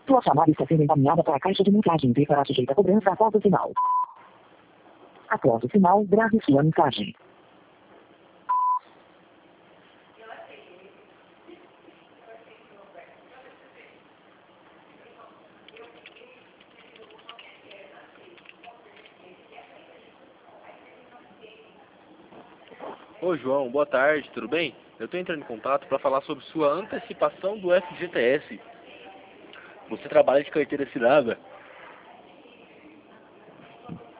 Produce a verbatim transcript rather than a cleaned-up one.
Sua chamada está sendo encaminhada para a caixa de mensagem e será sujeita a cobrança após o sinal. Após o sinal, grave sua mensagem. Ô João, boa tarde, tudo bem? Eu estou entrando em contato para falar sobre sua antecipação do F G T S. Você trabalha de carteira assinada